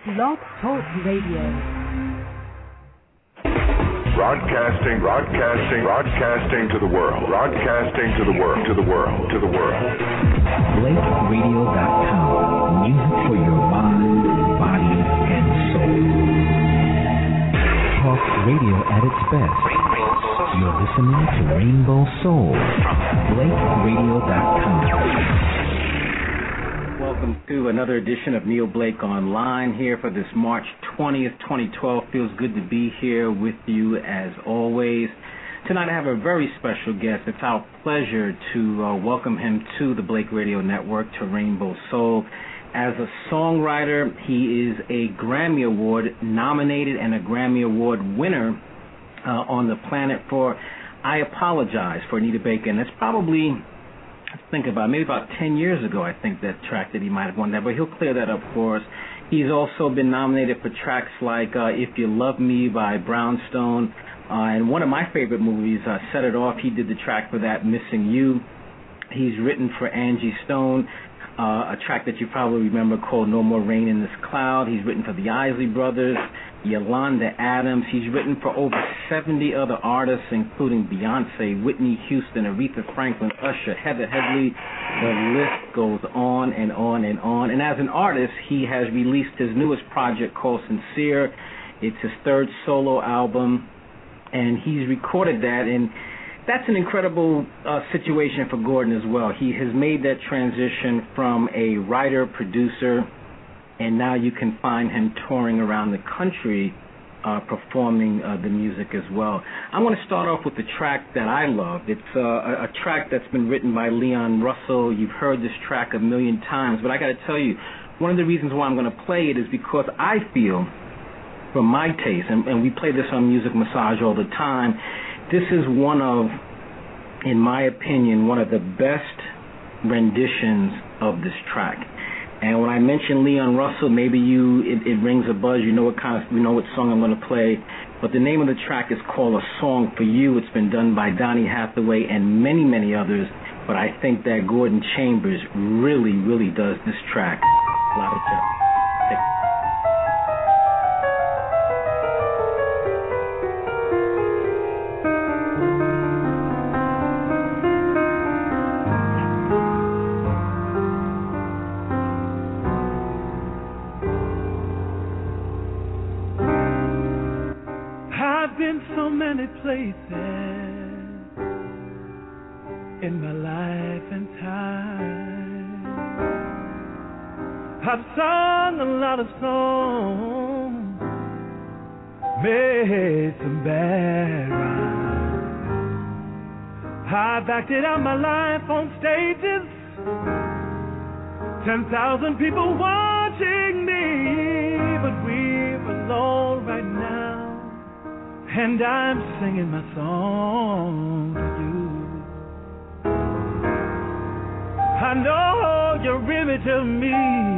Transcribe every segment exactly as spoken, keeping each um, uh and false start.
Blog Talk Radio. Broadcasting, broadcasting, broadcasting to the world. Broadcasting to the world, to the world, to the world. Blake Radio dot com. Music for your mind, body, and soul. Talk radio at its best. You're listening to Rainbow Soul. Blake Radio dot com. Welcome to another edition of Neil Blake Online here for this March twentieth, twenty twelve. Feels good to be here with you as always. Tonight I have a very special guest. It's our pleasure to uh, welcome him to the Blake Radio Network, to Rainbow Soul. As a songwriter, he is a Grammy Award nominated and a Grammy Award winner uh, on the planet for I Apologize for Anita Baker. And it's probably... think about maybe about ten years ago, I think, that track that he might have won that, but he'll clear that up for us. He's also been nominated for tracks like uh, If You Love Me by Brownstone, uh, and one of my favorite movies, uh, Set It Off, he did the track for that, Missing You. He's written for Angie Stone, uh, a track that you probably remember called No More Rain in This Cloud. He's written for the Isley Brothers, Yolanda Adams. He's written for over seventy other artists, including Beyonce, Whitney Houston, Aretha Franklin, Usher, Heather Headley. The list goes on and on and on. And as an artist, he has released his newest project called Sincere. It's his third solo album, and he's recorded that. And that's an incredible uh, situation for Gordon as well. He has made that transition from a writer, producer, and now you can find him touring around the country uh, performing uh, the music as well. I'm going to start off with the track that I love. It's uh, a, a track that's been written by Leon Russell. You've heard this track a million times, but I got to tell you, one of the reasons why I'm going to play it is because I feel, from my taste, and, and we play this on Music Massage all the time, this is one of, in my opinion, one of the best renditions of this track. And when I mention Leon Russell, maybe you it, it rings a buzz. You know what kind of you know what song I'm going to play. But the name of the track is called A Song for You. It's been done by Donny Hathaway and many, many others. But I think that Gordon Chambers really, really does this track a lot of justice. So many places in my life and time. I've sung a lot of songs, made some bad rhymes. I've acted out my life on stages, ten thousand people watching me, but we're alone right now. And I'm singing my song to you. I know your image of me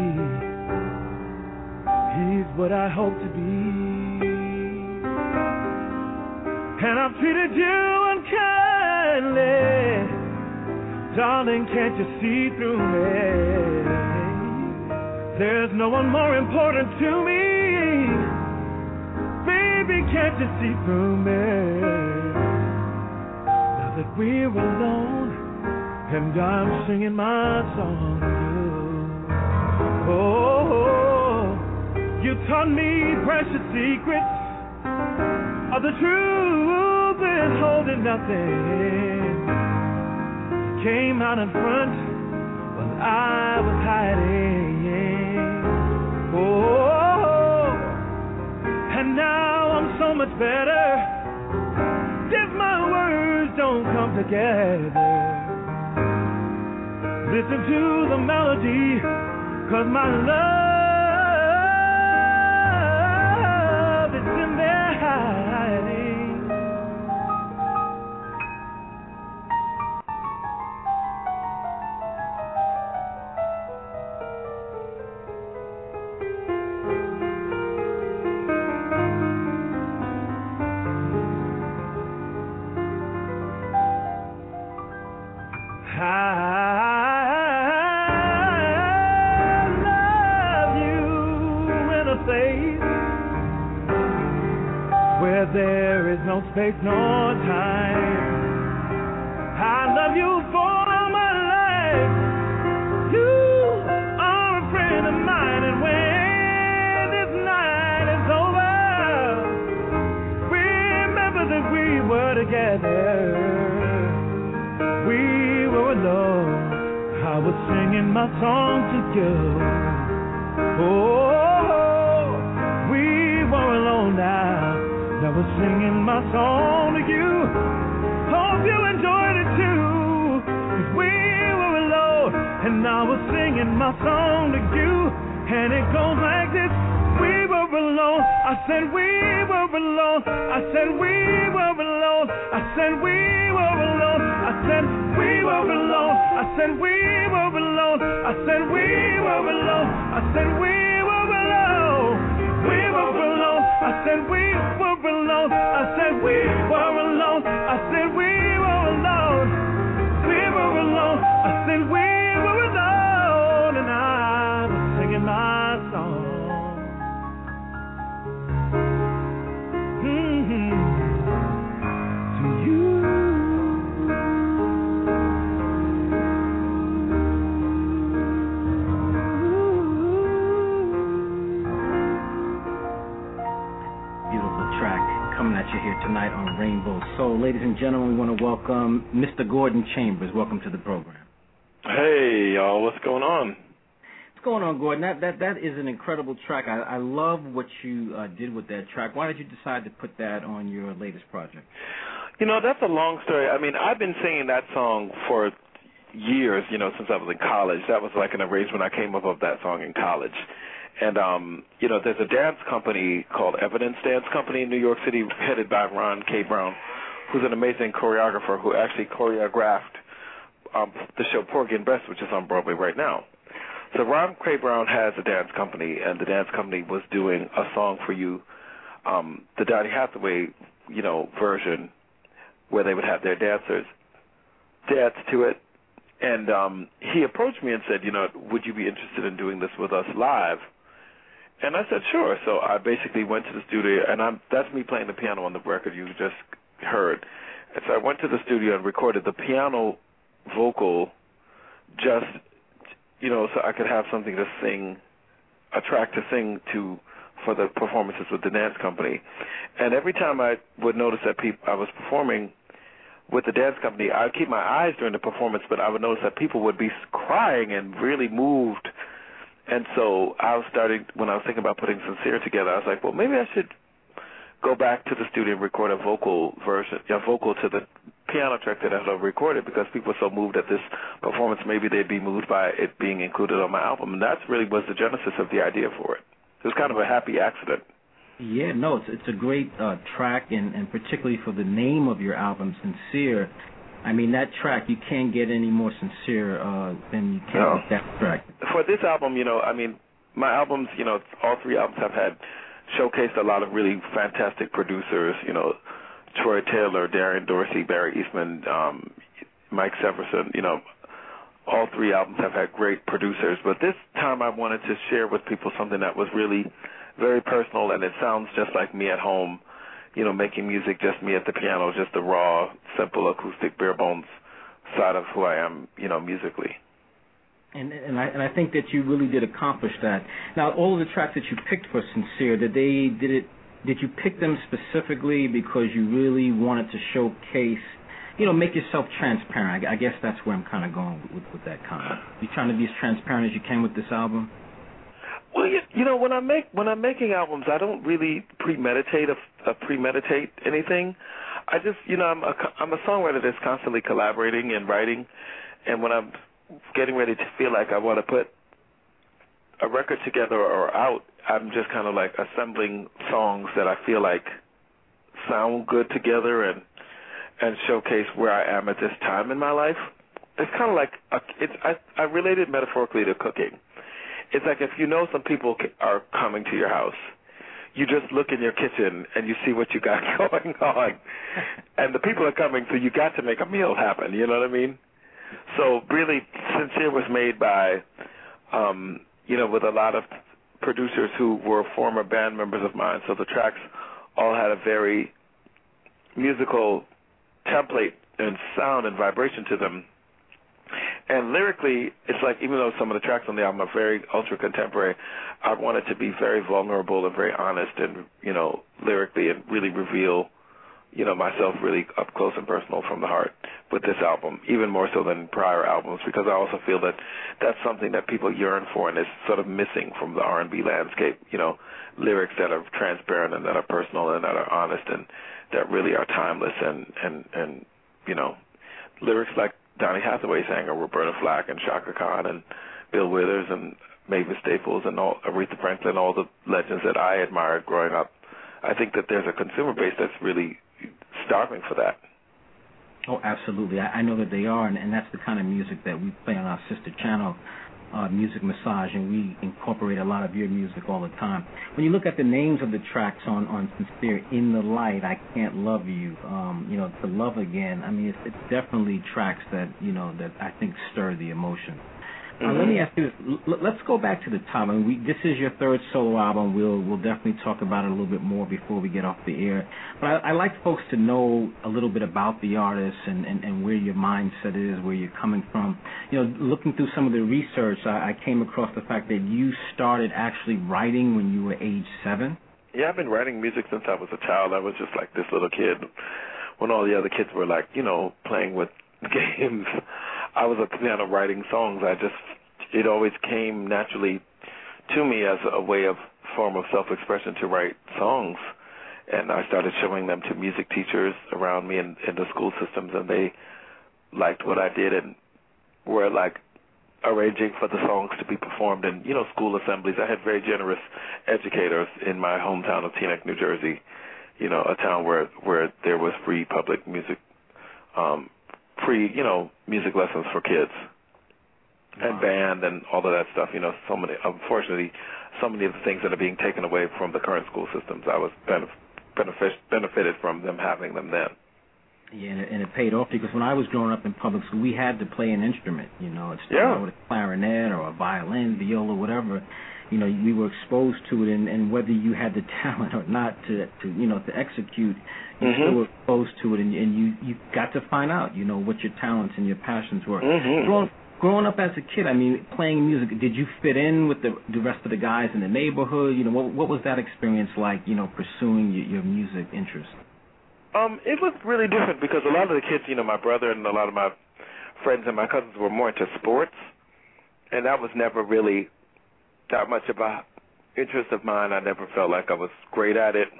is what I hope to be. And I've treated you unkindly. Darling, can't you see through me? There's no one more important to me. Can't you see through me? Now that we're alone, and I'm singing my song to you. Oh, you taught me precious secrets of the truth is holding nothing. Came out in front when I was hiding. Oh, and now I'm so much better if my words don't come together. Listen to the melody, 'cause my love is in there hiding. I love place where there is no space nor time. I love you for all my life. You are a friend of mine, and when this night is over, remember that we were together. We were alone. I was singing my song to you. Oh, we were alone now. I was singing my song to you. Hope you enjoyed it too. 'Cause we were alone, and I was singing my song to you. And it goes like this. We were alone. I said we were alone. I said we were alone. I said we were alone. I said we were alone. I said we were alone. I said we were alone. I said we were alone. We were alone. I said we were alone. I said we were alone. I said we were alone. We were alone. I said we were alone. And I was singing my song. Mm-hmm. To you. Coming at you here tonight on Rainbow Soul. Ladies and gentlemen, we want to welcome Mister Gordon Chambers. Welcome to the program. Hey, y'all. What's going on? What's going on, Gordon? That that, that is an incredible track. I, I love what you uh, did with that track. Why did you decide to put that on your latest project? You know, that's a long story. I mean, I've been singing that song for years, you know, since I was in college. That was like an arrangement I came up with that song in college. And, um, you know, there's a dance company called Evidence Dance Company in New York City, headed by Ron K. Brown, who's an amazing choreographer who actually choreographed um, the show Porgy and Bess, which is on Broadway right now. So Ron K. Brown has a dance company, and the dance company was doing a song for you, um, the Donny Hathaway, you know, version, where they would have their dancers dance to it. And um, he approached me and said, you know, would you be interested in doing this with us live? And I said, sure. So I basically went to the studio, and I'm, that's me playing the piano on the record you just heard. And so I went to the studio and recorded the piano vocal just, you know, so I could have something to sing, a track to sing to for the performances with the dance company. And every time I would notice that people, I was performing with the dance company, I'd keep my eyes during the performance, but I would notice that people would be crying and really moved. And so I was starting, when I was thinking about putting Sincere together, I was like, well, maybe I should go back to the studio and record a vocal version, a vocal to the piano track that I had recorded, because people were so moved at this performance, maybe they'd be moved by it being included on my album. And that really was the genesis of the idea for it. It was kind of a happy accident. Yeah, no, it's it's a great uh, track, and, and particularly for the name of your album, Sincere. I mean, that track, you can't get any more sincere uh, than you can no. with that track. For this album, you know, I mean, my albums, you know, all three albums have had showcased a lot of really fantastic producers, you know, Troy Taylor, Darian Dorsey, Barry Eastman, um, Mike Severson, you know, all three albums have had great producers. But this time I wanted to share with people something that was really very personal, and it sounds just like me at home, you know, making music, just me at the piano, just the raw, simple, acoustic, bare bones side of who I am, you know, musically. And and I and I think that you really did accomplish that. Now, all of the tracks that you picked for Sincere, did they did it did you pick them specifically because you really wanted to showcase, you know, make yourself transparent? I, I guess that's where I'm kind of going with, with that comment. You're trying to be as transparent as you can with this album. Well, you, you know, when I make when I'm making albums, I don't really premeditate a, a premeditate anything. I just, you know, I'm a I'm a songwriter that's constantly collaborating and writing, and when I'm getting ready to feel like I want to put a record together or out, I'm just kind of like assembling songs that I feel like sound good together and and showcase where I am at this time in my life. It's kind of like a, it's I I relate it metaphorically to cooking. It's like if you know some people are coming to your house, you just look in your kitchen and you see what you got going on. And the people are coming, so you got to make a meal happen, you know what I mean? So really, Sincere was made by, um, you know, with a lot of producers who were former band members of mine, so the tracks all had a very musical template and sound and vibration to them. And lyrically, it's like, even though some of the tracks on the album are very ultra-contemporary, I wanted to be very vulnerable and very honest and, you know, lyrically, and really reveal, you know, myself really up close and personal from the heart with this album, even more so than prior albums, because I also feel that that's something that people yearn for and is sort of missing from the R and B landscape, you know, lyrics that are transparent and that are personal and that are honest and that really are timeless, and, and, and you know, lyrics like Donny Hathaway sang, or Roberta Flack and Chaka Khan and Bill Withers and Mavis Staples and all, Aretha Franklin, all the legends that I admired growing up. I think that there's a consumer base that's really starving for that. Oh, absolutely. I, I know that they are, and, and that's the kind of music that we play on our sister channel, uh, Music Massage, and we incorporate a lot of your music all the time. When you look at the names of the tracks on, on Sincere, In the Light, I Can't Love You, um, you know, To Love Again, I mean, it's, it's definitely tracks that, you know, that I think stir the emotion. Uh, let me ask you this. L- let's go back to the top. I mean, we, this is your third solo album. We'll we'll definitely talk about it a little bit more before we get off the air. But I, I like folks to know a little bit about the artist and, and, and where your mindset is, where you're coming from. You know, looking through some of the research, I, I came across the fact that you started actually writing when you were age seven. Yeah, I've been writing music since I was a child. I was just like this little kid when all the other kids were, like, you know, playing with games. I was at the piano writing songs. I just, it always came naturally to me as a way of form of self-expression to write songs. And I started showing them to music teachers around me in, in the school systems, and they liked what I did and were like arranging for the songs to be performed in, you know, school assemblies. I had very generous educators in my hometown of Teaneck, New Jersey, you know, a town where, where there was free public music um free, you know, music lessons for kids and wow. band and all of that stuff. You know, so many, unfortunately, so many of the things that are being taken away from the current school systems, I was benef- benefit- benefited from them having them then. Yeah, and it, and it paid off, because when I was growing up in public school, we had to play an instrument. You know, it started yeah. out with a clarinet or a violin, viola, whatever. You know, we were exposed to it, and, and whether you had the talent or not to, to you know, to execute, you mm-hmm. still were exposed to it, and, and you, you got to find out, you know, what your talents and your passions were. Mm-hmm. Growing, growing up as a kid, I mean, playing music, did you fit in with the the rest of the guys in the neighborhood? You know, what what was that experience like, you know, pursuing your, your music interest? Um, it was really different, because a lot of the kids, you know, my brother and a lot of my friends and my cousins were more into sports, and that was never really that much of a interest of mine. I never felt like I was great at it.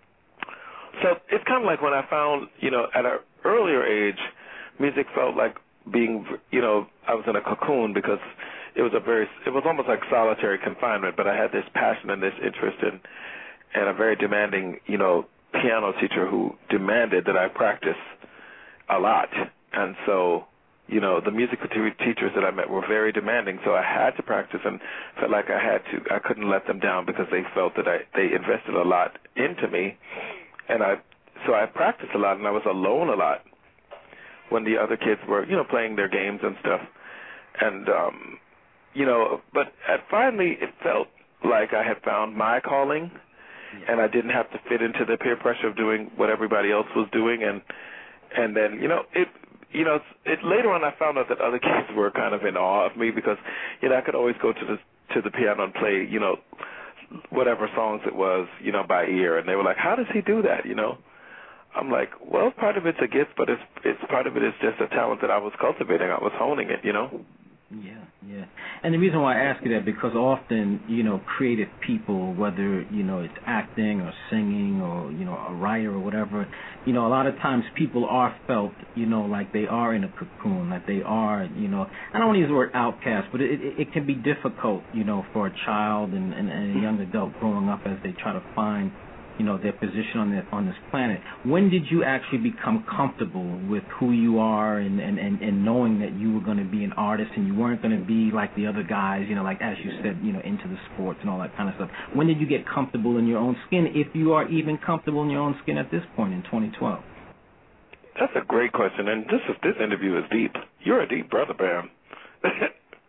So it's kind of like when I found, you know, at an earlier age, music felt like being, you know, I was in a cocoon, because it was a very, it was almost like solitary confinement, but I had this passion and this interest in, and a very demanding, you know, piano teacher who demanded that I practice a lot. And so, you know, the music teachers that I met were very demanding, so I had to practice and felt like I had to. I couldn't let them down, because they felt that I, they invested a lot into me, and I, so I practiced a lot, and I was alone a lot when the other kids were, you know, playing their games and stuff. And, um, you know, but at finally it felt like I had found my calling, and I didn't have to fit into the peer pressure of doing what everybody else was doing, and and then, you know, it. You know, it, later on I found out that other kids were kind of in awe of me, because, you know, I could always go to the to the piano and play, you know, whatever songs it was, you know, by ear, and they were like, "How does he do that?" You know, I'm like, well, part of it's a gift, but it's it's part of it is just a talent that I was cultivating. I was honing it, you know. Yeah, yeah. And the reason why I ask you that, because often, you know, creative people, whether, you know, it's acting or singing or, you know, a writer or whatever, you know, a lot of times people are felt, you know, like they are in a cocoon, like they are, you know, I don't want to use the word outcast, but it, it, it can be difficult, you know, for a child and, and, and a young adult growing up as they try to find, you know, their position on this, on this planet. When did you actually become comfortable with who you are and, and, and, and knowing that you were going to be an artist and you weren't going to be like the other guys, you know, like as you said, you know, into the sports and all that kind of stuff? When did you get comfortable in your own skin, if you are even comfortable in your own skin at this point in twenty twelve? That's a great question, and this is, this interview is deep. You're a deep brother, Bam.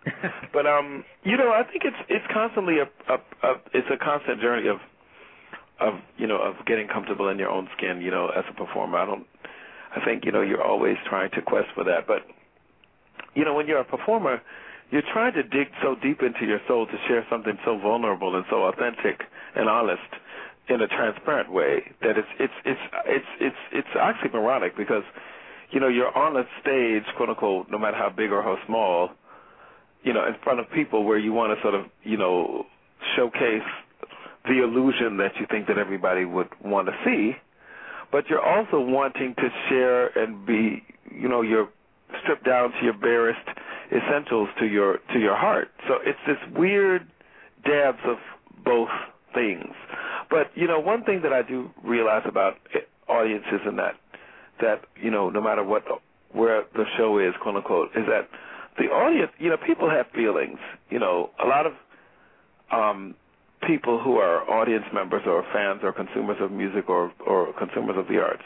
But um, you know, I think it's it's constantly a, a, a it's a constant journey of of you know of getting comfortable in your own skin. You know, as a performer, I don't. I think you know you're always trying to quest for that. But you know, when you're a performer, you're trying to dig so deep into your soul to share something so vulnerable and so authentic and honest in a transparent way that it's it's it's it's it's it's oxymoronic, because you know you're on a stage, quote unquote, no matter how big or how small, you know, in front of people where you want to sort of you know showcase the illusion that you think that everybody would want to see, but you're also wanting to share and be, you know, you're stripped down to your barest essentials, to your to your heart. So it's this weird dabs of both things. But you know, one thing that I do realize about audiences, and that that you know, no matter what where the show is, quote unquote, is that the audience, you know, people have feelings. You know, a lot of um, people who are audience members or fans or consumers of music or or consumers of the arts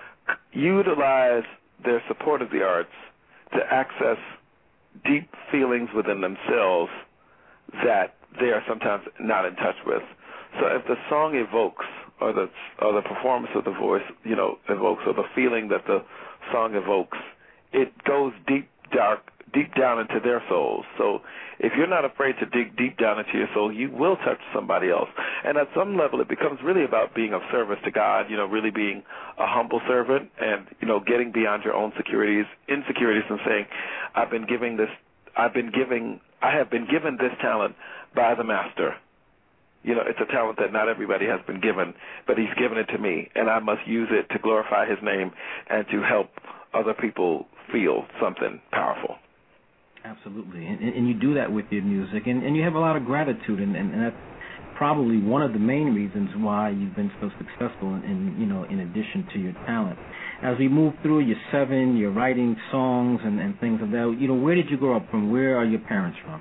utilize their support of the arts to access deep feelings within themselves that they are sometimes not in touch with. So if the song evokes, or the or the performance of the voice, you know, evokes, or the feeling that the song evokes, it goes deep, dark, deep down into their souls. So if you're not afraid to dig deep down into your soul, you will touch somebody else. And at some level, it becomes really about being of service to God, you know, really being a humble servant, and, you know, getting beyond your own securities, insecurities, and saying, I've been giving this, I've been giving, I have been given this talent by the Master. You know, it's a talent that not everybody has been given, but he's given it to me, and I must use it to glorify his name and to help other people feel something powerful. Absolutely, and, and you do that with your music, and, and you have a lot of gratitude, and, and, and that's probably one of the main reasons why you've been so successful, in, in you know, in addition to your talent. As we move through your seven, you're writing songs and, and things of that, you know, where did you grow up from? Where are your parents from?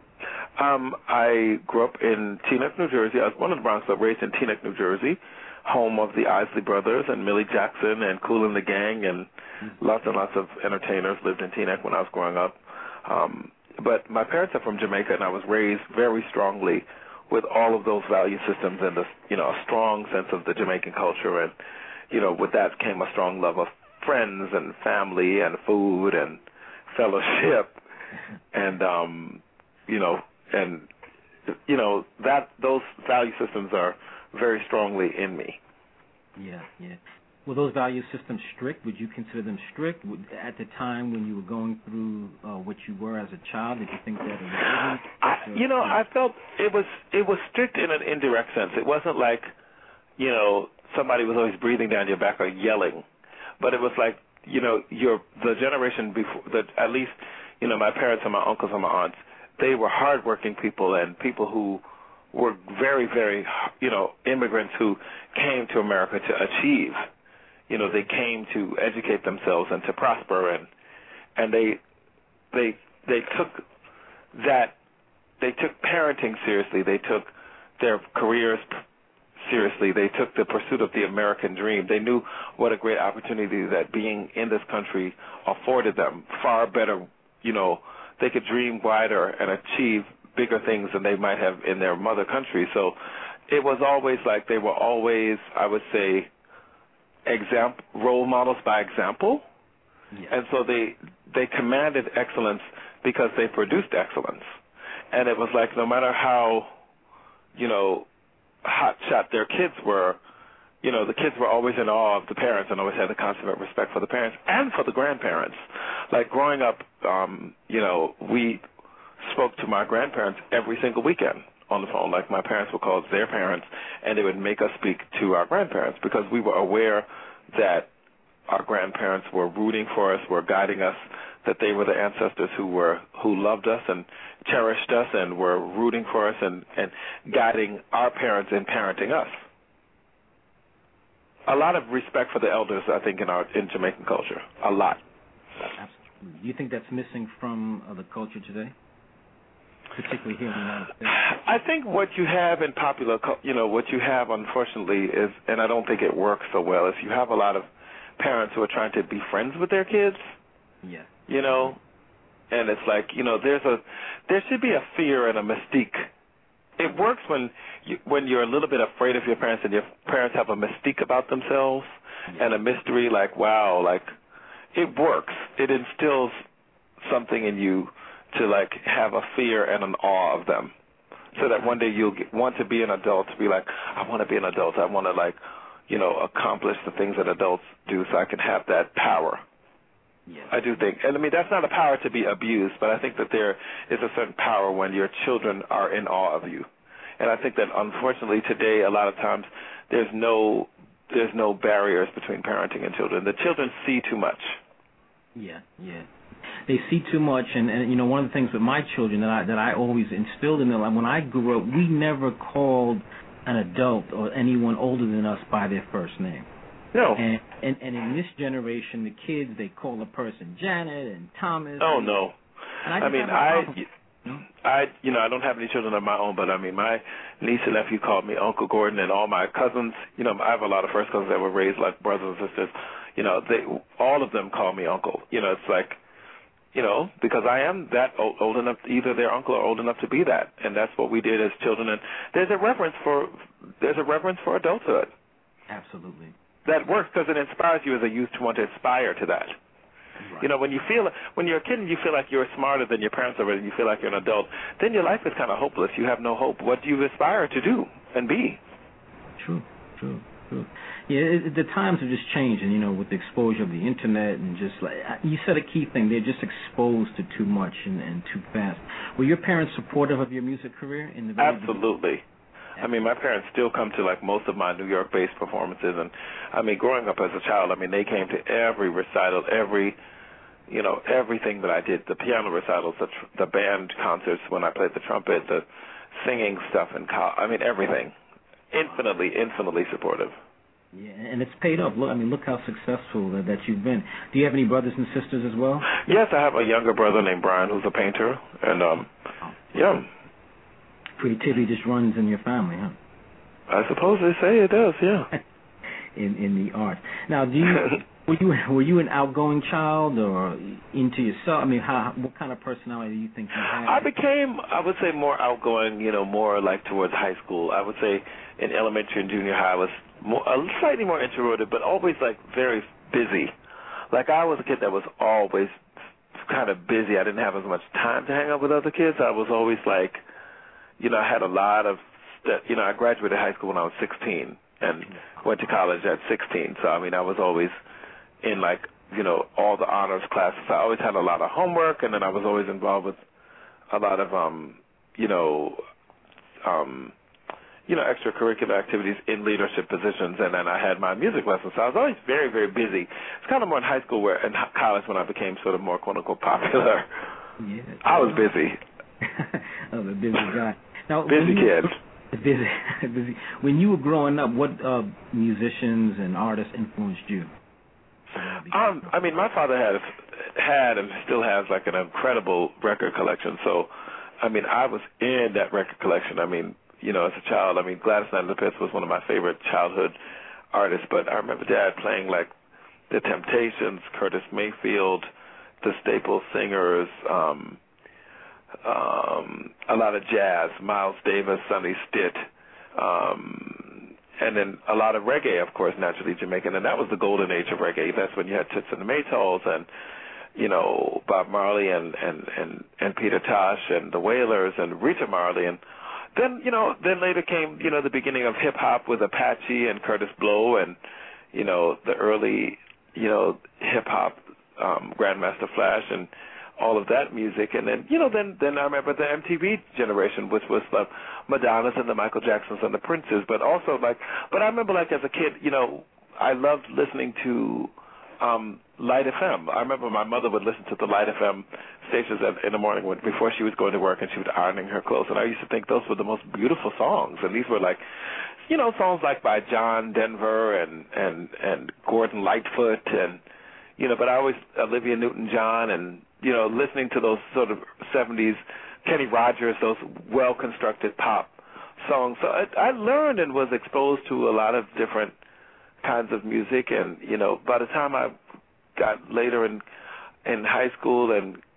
Um, I grew up in Teaneck, New Jersey. I was born in the Bronx, but raised in Teaneck, New Jersey, home of the Isley Brothers and Millie Jackson and Kool and the Gang, and mm-hmm. lots and lots of entertainers lived in Teaneck when I was growing up. Um, but my parents are from Jamaica, and I was raised very strongly with all of those value systems and, the, you know, a strong sense of the Jamaican culture. And, you know, with that came a strong love of friends and family and food and fellowship and, um, you know, and, you know, that those value systems are very strongly in me. Yeah, yeah. Were those value systems strict? Would you consider them strict? At the time when you were going through uh, what you were as a child, did you think that it was? I, you know, I felt it was it was strict in an indirect sense. It wasn't like, you know, somebody was always breathing down your back or yelling, but it was like, you know, your the generation before that, at least, you know, my parents and my uncles and my aunts, they were hardworking people and people who were very, very, you know, immigrants who came to America to achieve. You know, they came to educate themselves and to prosper, and and they they they took that they took parenting seriously. They took their careers seriously. They took the pursuit of the American dream. They knew what a great opportunity that being in this country afforded them. Far better, you know, they could dream wider and achieve bigger things than they might have in their mother country. So it was always like they were always, I would say, example role models by example. Yeah. And so they they commanded excellence because they produced excellence. And it was like no matter how, you know, hot shot their kids were, you know, the kids were always in awe of the parents and always had the consummate respect for the parents and for the grandparents. Like growing up, um, you know, we spoke to my grandparents every single weekend on the phone. Like my parents would call their parents, and they would make us speak to our grandparents because we were aware that our grandparents were rooting for us, were guiding us, that they were the ancestors who were who loved us and cherished us and were rooting for us and, and guiding our parents in parenting us. A lot of respect for the elders, I think, in our in Jamaican culture. A lot. Absolutely. Do you think that's missing from uh, the culture today, particularly here in the United States? I think what you have in popular, you know, what you have, unfortunately, is, and I don't think it works so well, is you have a lot of parents who are trying to be friends with their kids. Yeah. You know, and it's like, you know, there's a there should be a fear and a mystique. It works when you, when you're a little bit afraid of your parents and your parents have a mystique about themselves yeah. and a mystery, like, wow, like, it works. It instills something in you to, like, have a fear and an awe of them so that one day you'll get, want to be an adult, to be like, I want to be an adult. I want to, like, you know, accomplish the things that adults do so I can have that power. Yes. I do think, and I mean, that's not a power to be abused, but I think that there is a certain power when your children are in awe of you. And I think that, unfortunately, today, a lot of times, there's no there's no barriers between parenting and children. The children see too much. Yeah, yeah. They see too much, and, and you know, one of the things with my children that I that I always instilled in them, like when I grew up, we never called an adult or anyone older than us by their first name. No. And, and and in this generation, the kids, they call a person Janet and Thomas. Oh, and, no. And I, I mean, I, I, you know, I don't have any children of my own, but I mean, my niece and nephew called me Uncle Gordon, and all my cousins, you know, I have a lot of first cousins that were raised like brothers and sisters. You know, they, all of them call me Uncle. You know, it's like, you know, because I am that old, old enough, either their uncle or old enough to be that, and that's what we did as children. And there's a reverence for, there's a reverence for adulthood. Absolutely. That works because it inspires you as a youth to want to aspire to that. Right. You know, when you feel, when you're a kid and you feel like you're smarter than your parents are and you feel like you're an adult, then your life is kind of hopeless. You have no hope. What do you aspire to do and be? True, true, true. Yeah, it, the times have just changed, and, you know, with the exposure of the Internet and just like, you said a key thing, they're just exposed to too much and, and too fast. Were your parents supportive of your music career? In the very Absolutely. I mean, my parents still come to, like, most of my New York-based performances. And, I mean, growing up as a child, I mean, they came to every recital, every, you know, everything that I did, the piano recitals, the, tr- the band concerts when I played the trumpet, the singing stuff, and co- I mean, everything. Infinitely, infinitely supportive. Yeah, and it's paid off. Look, I mean, look how successful that, that you've been. Do you have any brothers and sisters as well? Yes, I have a younger brother named Brian who's a painter. And, um, yeah. Creativity just runs in your family, huh? I suppose they say it does, yeah. in in the arts. Now, do you were you were you an outgoing child or into yourself? I mean, how what kind of personality do you think you had? I became, I would say, more outgoing. You know, more like towards high school. I would say in elementary and junior high, I was more, uh, slightly more introverted, but always like very busy. Like I was a kid that was always kind of busy. I didn't have as much time to hang out with other kids. I was always like. You know, I had a lot of, you know, I graduated high school when I was sixteen and went to college at sixteen. So, I mean, I was always in, like, you know, all the honors classes. I always had a lot of homework, and then I was always involved with a lot of, um, you know, um, you know, extracurricular activities in leadership positions. And then I had my music lessons. So I was always very, very busy. It's kind of more in high school where, in college when I became sort of more, quote-unquote, popular. Yeah, I was busy. I was a busy guy. Now, busy kid. Busy, busy. When you were growing up, what uh, musicians and artists influenced you? Um, I mean, my father had had and still has like an incredible record collection. So, I mean, I was in that record collection. I mean, you know, as a child, I mean, Gladys Knight and the Pips was one of my favorite childhood artists. But I remember Dad playing like The Temptations, Curtis Mayfield, the Staple Singers. Um, Um, a lot of jazz, Miles Davis, Sonny Stitt, um, and then a lot of reggae, of course, naturally Jamaican, and that was the golden age of reggae. That's when you had Toots and the Maytals and, you know, Bob Marley and, and, and, and Peter Tosh and the Wailers and Rita Marley. And then, you know, then later came, you know, the beginning of hip-hop with Apache and Curtis Blow and, you know, the early, you know, hip-hop, um, Grandmaster Flash and all of that music. And then, you know, then then I remember the M T V generation, which was the Madonnas and the Michael Jacksons and the Princes, but also like, but I remember like as a kid, you know, I loved listening to um, Light F M. I remember my mother would listen to the Light F M stations at, in the morning when, before she was going to work, and she was ironing her clothes, and I used to think those were the most beautiful songs, and these were like, you know, songs like by John Denver and, and, and Gordon Lightfoot and, you know, but I always, Olivia Newton-John and, you know, listening to those sort of seventies, Kenny Rogers, those well-constructed pop songs. So I, I learned and was exposed to a lot of different kinds of music. And, you know, by the time I got later in in high school and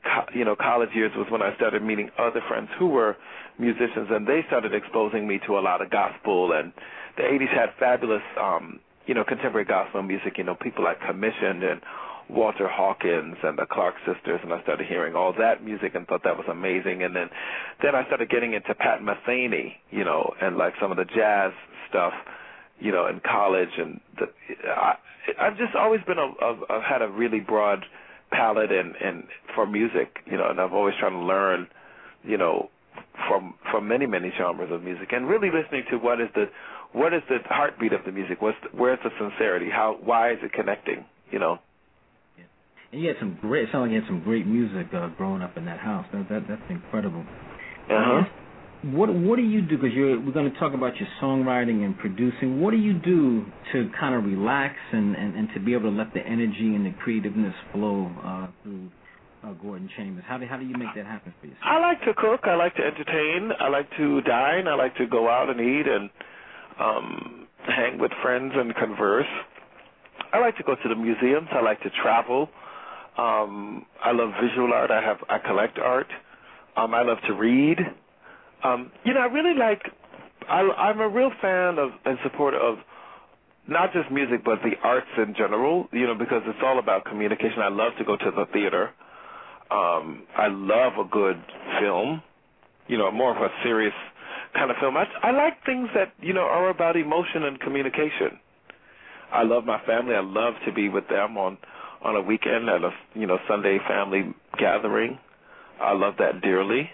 co- you know, college years was when I started meeting other friends who were musicians, and they started exposing me to a lot of gospel. And the eighties had fabulous, um, you know, contemporary gospel music. You know, people like Commissioned and Walter Hawkins and the Clark Sisters, and I started hearing all that music and thought that was amazing. And then, then I started getting into Pat Metheny, you know, and like some of the jazz stuff, you know, in college. And the, I, I've just always been a, a, I've had a really broad palette and, and for music, you know, and I've always tried to learn, you know, from from many many genres of music, and really listening to what is the what is the heartbeat of the music, what's the, where's the sincerity, how why is it connecting, you know. And you had some great, it sounded like you had some great music uh, growing up in that house. That, that that's incredible. Uh-huh. What what do you do? Because you're we're going to talk about your songwriting and producing. What do you do to kind of relax and, and, and to be able to let the energy and the creativeness flow uh, through uh, Gordon Chambers? How do how do you make that happen for yourself? I like to cook. I like to entertain. I like to dine. I like to go out and eat and um, hang with friends and converse. I like to go to the museums. I like to travel. Um, I love visual art. I have I collect art. Um, I love to read. Um, you know, I really like. I, I'm a real fan of and supporter of not just music but the arts in general. You know, because it's all about communication. I love to go to the theater. Um, I love a good film. You know, more of a serious kind of film. I, I like things that you know are about emotion and communication. I love my family. I love to be with them on. on a weekend at a you know Sunday family gathering. I love that dearly.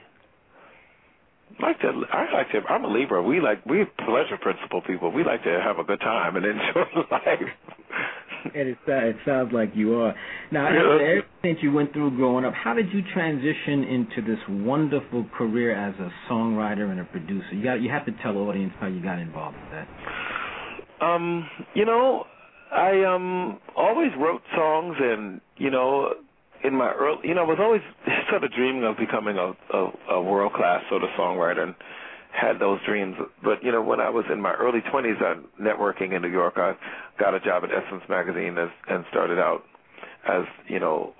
Like to, I like to. I'm a Libra. We like we pleasure principle people. We like to have a good time and enjoy life. And it, it sounds like you are. Now, after everything you went through growing up, how did you transition into this wonderful career as a songwriter and a producer? You got you have to tell the audience how you got involved with that. Um, you know. I um always wrote songs, and you know, in my early, you know, I was always sort of dreaming of becoming a, a, a world class sort of songwriter, and had those dreams. But you know, when I was in my early twenties, I networking in New York. I got a job at Essence Magazine as, and started out as you know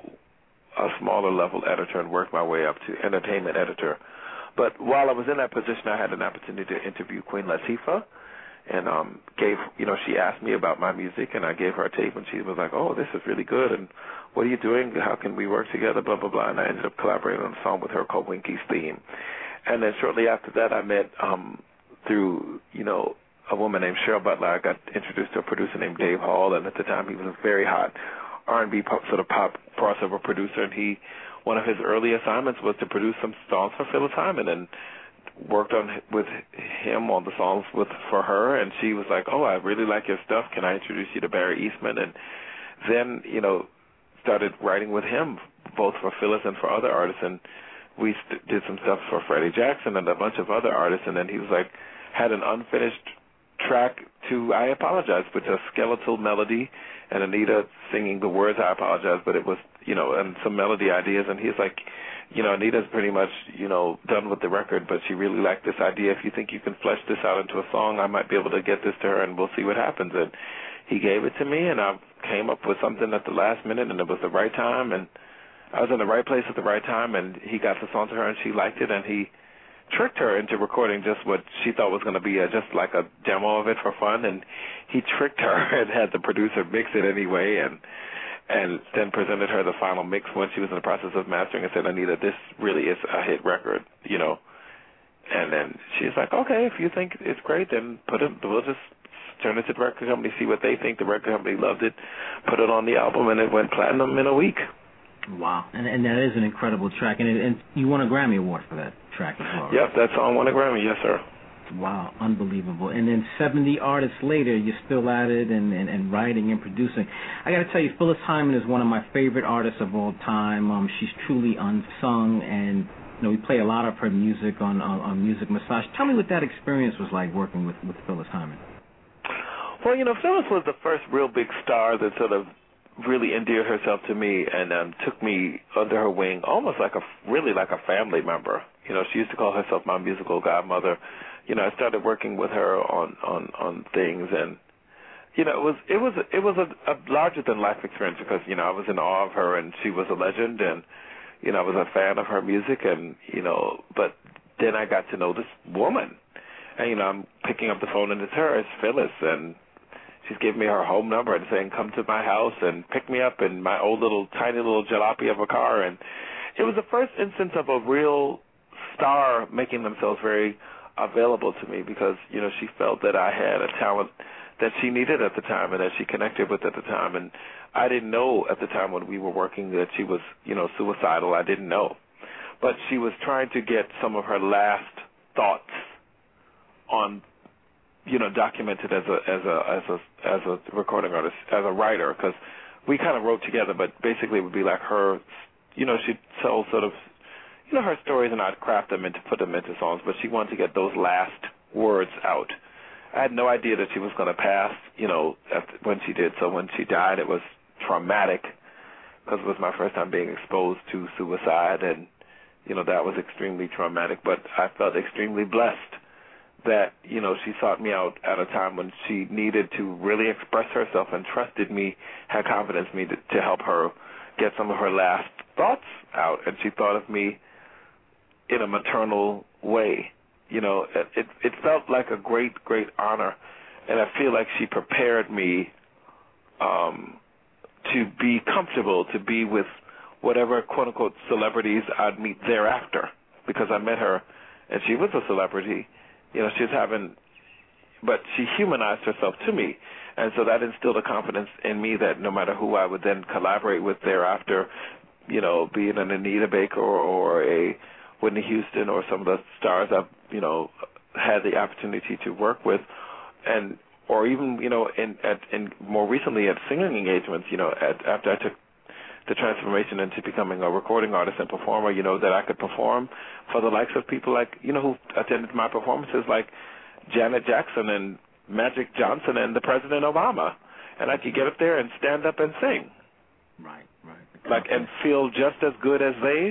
a smaller level editor and worked my way up to entertainment editor. But while I was in that position, I had an opportunity to interview Queen Latifah. And um, gave, you know, she asked me about my music, and I gave her a tape, and she was like, oh, this is really good, and what are you doing? How can we work together, blah, blah, blah. And I ended up collaborating on a song with her called Winky's Theme. And then shortly after that, I met um, through, you know, a woman named Cheryl Butler. I got introduced to a producer named Dave Hall, and at the time he was a very hot R and B pop, sort of pop crossover producer, and he, one of his early assignments was to produce some songs for Phyllis Hyman, and worked on with him on the songs with for her, and she was like, oh, I really like your stuff. Can I introduce you to Barry Eastman? And then, you know, started writing with him, both for Phyllis and for other artists, and we st- did some stuff for Freddie Jackson and a bunch of other artists, and then he was like, had an unfinished track to I Apologize, with a skeletal melody and Anita singing the words I Apologize, but it was, you know, and some melody ideas, and he's like, you know, Anita's pretty much, you know, done with the record, but she really liked this idea. If you think you can flesh this out into a song, I might be able to get this to her, and we'll see what happens. And he gave it to me, and I came up with something at the last minute, and it was the right time, and I was in the right place at the right time, and he got the song to her, and she liked it, and he tricked her into recording just what she thought was going to be a, just like a demo of it for fun, and he tricked her and had the producer mix it anyway, and and then presented her the final mix when she was in the process of mastering and said, Anita, this really is a hit record, you know. And then she's like, okay, if you think it's great, then put it, we'll just turn it to the record company, see what they think. The record company loved it, put it on the album, and it went platinum in a week. Wow. And, and that is an incredible track. And, it, and you won a Grammy Award for that track as well, right? Yep, that song won a Grammy, yes, sir. Wow, unbelievable. And then seventy artists later, you're still at it and, and, and writing and producing. I got to tell you, Phyllis Hyman is one of my favorite artists of all time. Um, she's truly unsung, and you know we play a lot of her music on, on, on Music Massage. Tell me what that experience was like working with, with Phyllis Hyman. Well, you know, Phyllis was the first real big star that sort of really endeared herself to me and um, took me under her wing, almost like a really like a family member. You know, she used to call herself my musical godmother. You know, I started working with her on, on, on things, and you know, it was it was it was a, a larger than life experience because you know I was in awe of her, and she was a legend, and you know, I was a fan of her music, and, you know, but then I got to know this woman. And, you know, I'm picking up the phone, and it's her, it's Phyllis, and she's giving me her home number and saying, come to my house and pick me up in my old little, tiny little jalopy of a car. And it was the first instance of a real star making themselves very available to me because, you know, she felt that I had a talent that she needed at the time and that she connected with at the time. And I didn't know at the time when we were working that she was, you know, suicidal. I didn't know. But she was trying to get some of her last thoughts on, you know, documented as a as a as a as a recording artist, as a writer, because we kind of wrote together, but basically it would be like her, you know, she'd tell sort of, you know, her stories, and I'd craft them and to put them into songs, but she wanted to get those last words out. I had no idea that she was going to pass, you know, after, when she did. So when she died, it was traumatic because it was my first time being exposed to suicide, and, you know, that was extremely traumatic. But I felt extremely blessed that, you know, she sought me out at a time when she needed to really express herself and trusted me, had confidence in me to, to help her get some of her last thoughts out. And she thought of me in a maternal way. You know, it, it it felt like a great, great honor, and I feel like she prepared me um, to be comfortable, to be with whatever quote-unquote celebrities I'd meet thereafter, because I met her, and she was a celebrity. You know, she was having, but she humanized herself to me, and so that instilled a confidence in me that no matter who I would then collaborate with thereafter, you know, be it an Anita Baker or, or a Whitney Houston or some of the stars I've, you know, had the opportunity to work with, and or even, you know, in at in more recently at singing engagements, you know, at, after I took the transformation into becoming a recording artist and performer, you know, that I could perform for the likes of people like, you know, who attended my performances like Janet Jackson and Magic Johnson and the President Obama, and I could get up there and stand up and sing, right, right, like and feel just as good as they.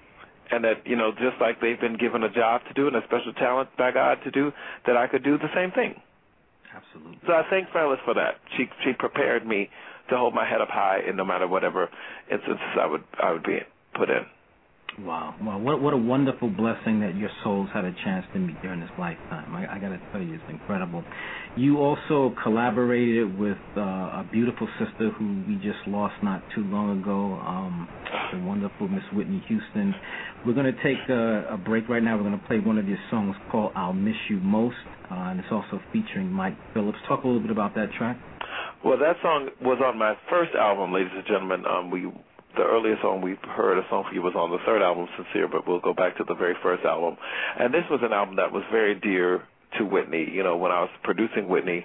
And that, you know, just like they've been given a job to do and a special talent by God to do, that I could do the same thing. Absolutely. So I thank Phyllis for that. She she prepared me to hold my head up high in no matter whatever instances I would I would be put in. Wow. Well, what what a wonderful blessing that your souls had a chance to meet during this lifetime. I, I got to tell you, it's incredible. You also collaborated with uh, a beautiful sister who we just lost not too long ago, um, the wonderful Miss Whitney Houston. We're going to take a, a break right now. We're going to play one of your songs called I'll Miss You Most, uh, and it's also featuring Mike Phillips. Talk a little bit about that track. Well, that song was on my first album, ladies and gentlemen. Um, we The earliest song we heard, a song for you, was on the third album, Sincere, but we'll go back to the very first album. And this was an album that was very dear to Whitney. You know, when I was producing Whitney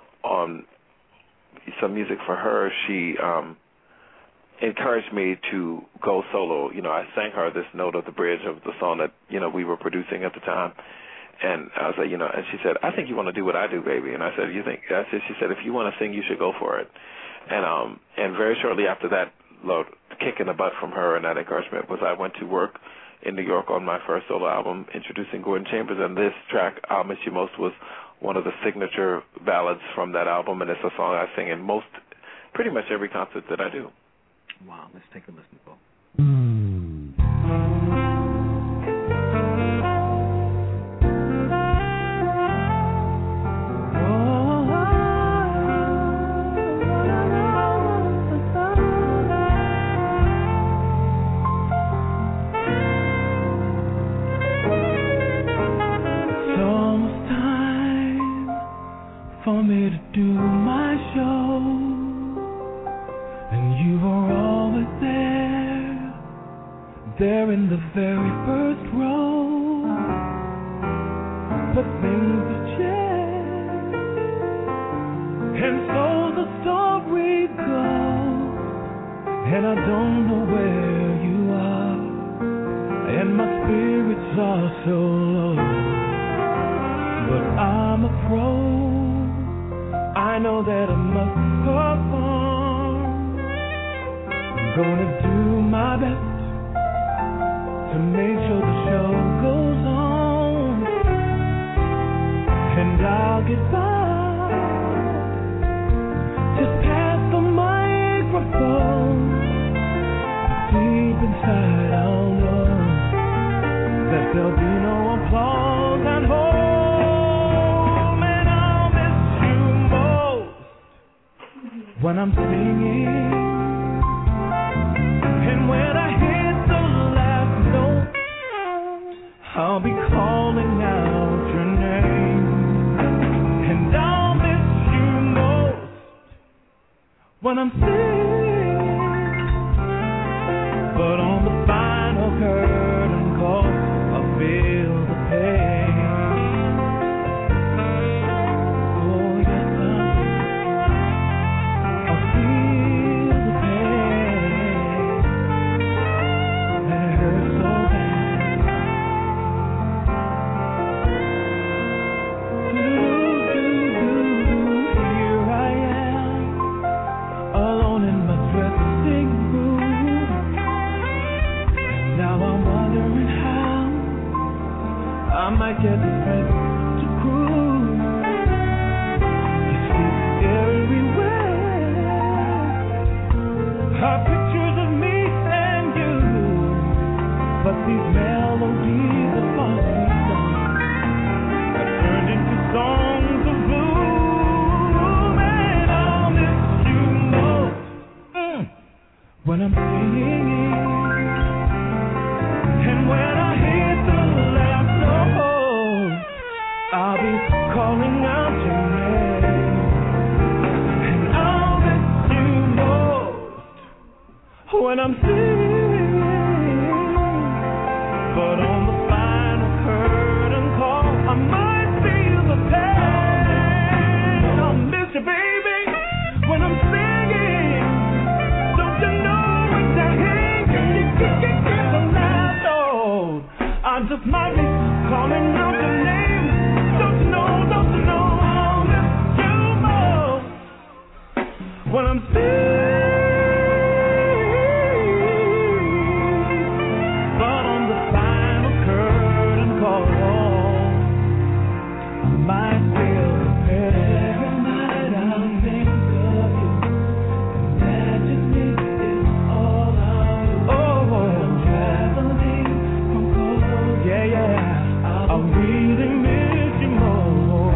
on some music for her, she um, encouraged me to go solo. You know, I sang her this note of the bridge of the song that, you know, we were producing at the time. And I was like, you know, and she said, I think you want to do what I do, baby. And I said, you think? I said, she said, if you want to sing, you should go for it. And um, and very shortly after that, Lord, kick in the butt from her and that encouragement was I went to work in New York on my first solo album, introducing Gordon Chambers, and this track, I'll Miss You Most, was one of the signature ballads from that album, and it's a song I sing in most, pretty much every concert that I do. Wow, let's take a listen, folks. For me to do my show, and you were always there, there in the very first row. But things have changed, and so the story goes, and I don't know where you are, and my spirits are so low, but I'm a pro. I know that I must perform. I'm gonna do my best to make sure the show goes on, and I'll get by. Just pass the microphone. Deep inside, I'll when I'm singing, and when I hit the last note, I'll be calling out your name, and I'll miss you most when I'm singing, but on the final curtain call, I'll feel the pain. I might get the strength to cruise. You see everywhere are pictures of me and you, but these melodies of my sweet song have turned into songs of gloom, and I'll miss you most mm, when I'm singing, and when I hit the last note, I'll be calling out your name, and I'll miss you most when I'm singing, but on the final curtain call, I might feel the pain. I'll miss you, baby, when I'm singing. Don't you know it's a hang? You can get the last note. I just might be calling out your name. Don't you know, don't you know, I'll miss you most when I'm singing. But on the final curtain call, I might feel the pain. Every night I'll think of you, and that just makes it all out of you. Oh, I'm traveling from cold, yeah, yeah. I really miss you more.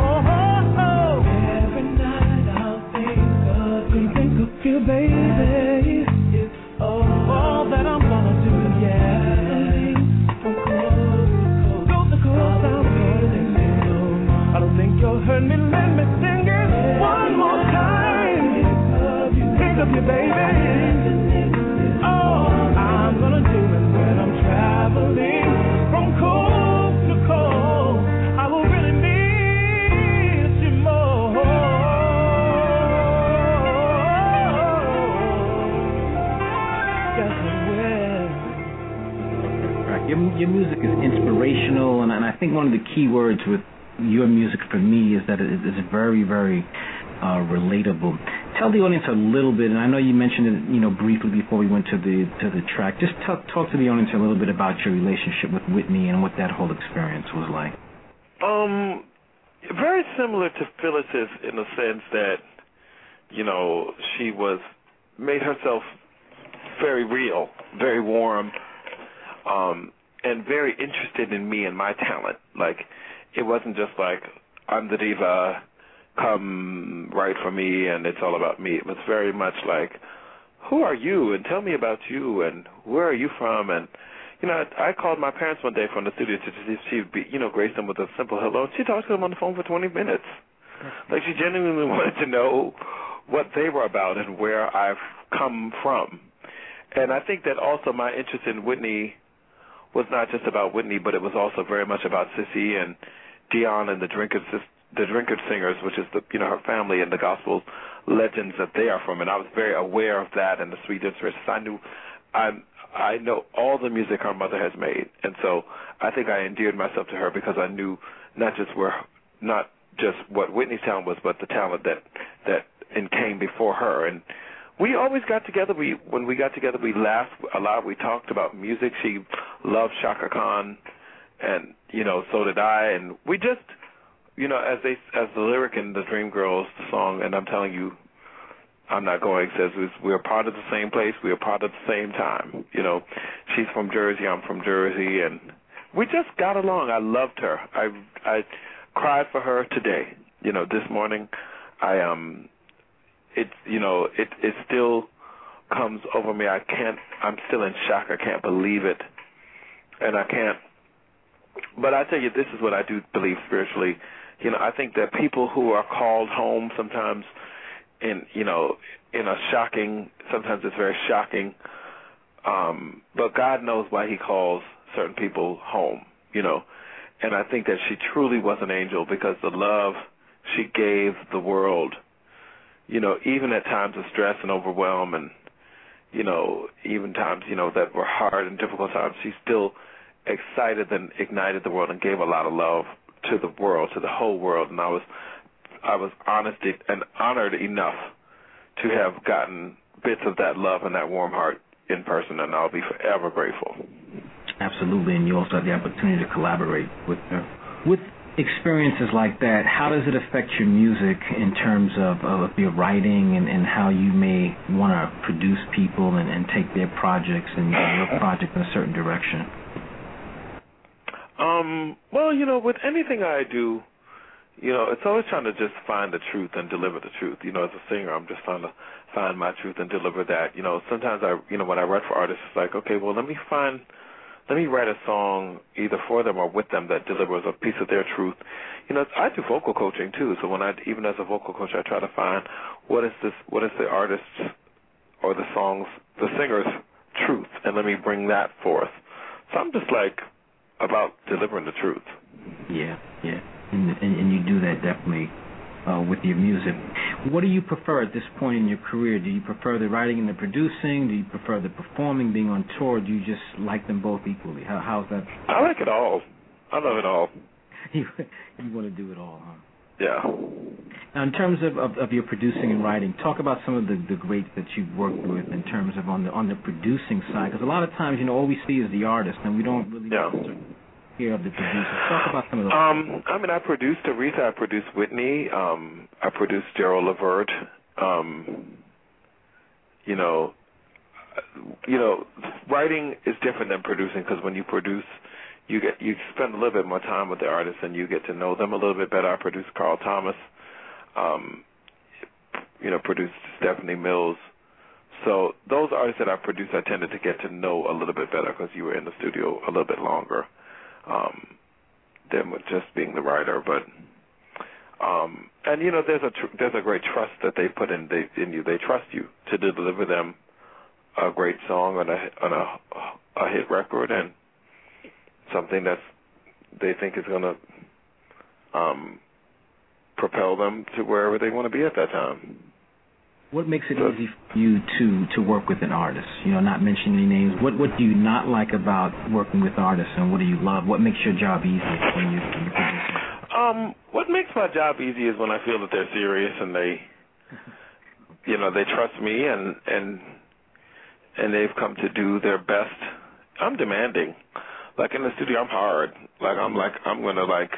Every night I'll think of you, think of you, baby. It's all that I'm gonna do, yeah. From coast to coast, coast to coast, I'll really miss you. I don't think you'll hurt me, let me sing it one more time. Think of you, baby. Oh, I'm gonna do it when I'm traveling from coast to coast. I will really miss you more. Yes, I will. Right. Your, your music is inspirational, and, and I think one of the key words with your music for me is that it is very, very uh, relatable. Tell the audience a little bit, and I know you mentioned it, you know, briefly before we went to the to the track. Just talk, talk to the audience a little bit about your relationship with Whitney and what that whole experience was like. Um, very similar to Phyllis's in the sense that, you know, she was made herself very real, very warm, um, and very interested in me and my talent. Like, it wasn't just like, I'm the diva, come write for me, and it's all about me. It was very much like, who are you, and tell me about you, and where are you from, and you know, I, I called my parents one day from the studio to see if she'd be, you know, grace them with a simple hello. And she talked to them on the phone for twenty minutes. Like, she genuinely wanted to know what they were about and where I've come from. And I think that also my interest in Whitney was not just about Whitney, but it was also very much about Cissy and Dion and the Drinkard, the Drinkard Singers, which is the, you know, her family and the gospel legends that they are from. And I was very aware of that and the sweet inspirations. I knew I'm. I know all the music her mother has made, and so I think I endeared myself to her because I knew not just where, not just what Whitney's talent was, but the talent that that and came before her. And we always got together. We when we got together, we laughed a lot. We talked about music. She loved Chaka Khan, and you know, so did I. And we just, you know, as they as the lyric in the Dreamgirls song, and I'm telling you, I'm not going, says we're part of the same place, we're part of the same time. You know, she's from Jersey, I'm from Jersey, and we just got along. I loved her. I I cried for her today. You know, this morning, I um, it you know it it still comes over me. I can't. I'm still in shock. I can't believe it, and I can't. But I tell you, this is what I do believe spiritually. You know, I think that people who are called home sometimes, in you know, in a shocking. Sometimes it's very shocking. Um, but God knows why He calls certain people home. You know, and I think that she truly was an angel because the love she gave the world. You know, even at times of stress and overwhelm, and you know, even times you know that were hard and difficult times, she still excited and ignited the world and gave a lot of love to the world, to the whole world. And I was, I was honest and honored enough to have gotten bits of that love and that warm heart in person, and I'll be forever grateful. Absolutely, and you also had the opportunity to collaborate with her. With experiences like that, how does it affect your music in terms of, of your writing and, and how you may want to produce people and, and take their projects and your project in a certain direction? Um, well, you know, with anything I do, you know, it's always trying to just find the truth and deliver the truth. You know, as a singer, I'm just trying to find my truth and deliver that. You know, sometimes I, you know, when I write for artists, it's like, okay, well, let me find, let me write a song either for them or with them that delivers a piece of their truth. You know, I do vocal coaching too. So when I, even as a vocal coach, I try to find what is this, what is the artist's or the song's, the singer's truth, and let me bring that forth. So I'm just like about delivering the truth. Yeah, yeah. And, and, and you do that definitely uh, with your music. What do you prefer at this point in your career? Do you prefer the writing and the producing? Do you prefer the performing, being on tour? Do you just like them both equally? How, how's that? I like it all. I love it all. you you want to do it all, huh? Yeah. Now, in terms of, of, of your producing and writing, talk about some of the, the greats that you've worked with in terms of on the on the producing side. Because a lot of times, you know, all we see is the artist, and we don't really yeah. hear of the producers. Talk about some of those. Um, I mean, I produced Aretha. I produced Whitney. Um, I produced Gerald Levert. Um, you know, you know, writing is different than producing because when you produce, you get you spend a little bit more time with the artist and you get to know them a little bit better. I produced Carl Thomas. Um, you know, produced Stephanie Mills. So those artists that I produced, I tended to get to know a little bit better because you were in the studio a little bit longer um, than with just being the writer. But um, and you know, there's a tr- there's a great trust that they put in they, in you. They trust you to deliver them a great song on a on a, a hit record and something that's they think is going to um, propel them to wherever they want to be at that time. What makes it so, easy for you to, to work with an artist? You know, not mentioning any names. What what do you not like about working with artists, and what do you love? What makes your job easy when you when you're producing? Um, what makes my job easy is when I feel that they're serious and they, you know, they trust me and and and they've come to do their best. I'm demanding. Like in the studio, I'm hard. Like I'm like I'm gonna like.